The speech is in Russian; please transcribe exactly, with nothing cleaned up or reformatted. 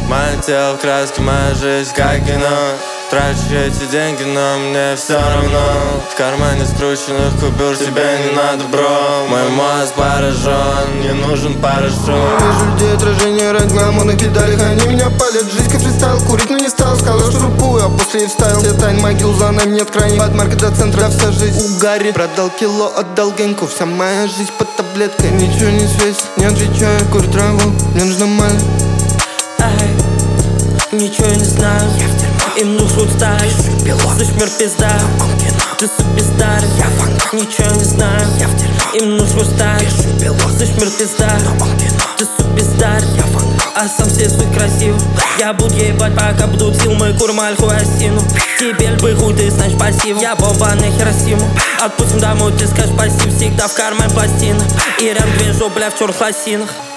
Мое тело в краске, моя жизнь как кино. Трачу эти деньги, но мне все равно. В кармане скрученных купюр тебе не надо, бро. Мой мозг поражен, мне нужен парашют. Вижу людей, отражение рейд на модных педалях. Они меня палят, жизнь как фристайл. Курить, но не стал, сказал, что рупую, а после и вставил. Все тайн могил, за нами нет крайних. От марка до центра, да вся жизнь угарит. Продал кило, отдал геньку, вся моя жизнь под таблеткой. Ничего не светит, не отвечаю, курю траву, мне нужна маль. Ай, ничего не знаю, им нужен сталь. Зашмер пизда, ты суперстар. Ничего не знаю, им нужен сталь. Зашмер пизда, ты суперстар. А сам все свой красив. Я буду ебать, пока будут сил. Мы курим альхуасину. Теперь бы хуй, ты знаешь пассив. Я бомба на Хиросиму. Отпустим домой, ты скажешь пассив. Всегда в кармане пластина. И рядом две жопы, бля, в черных лосинах.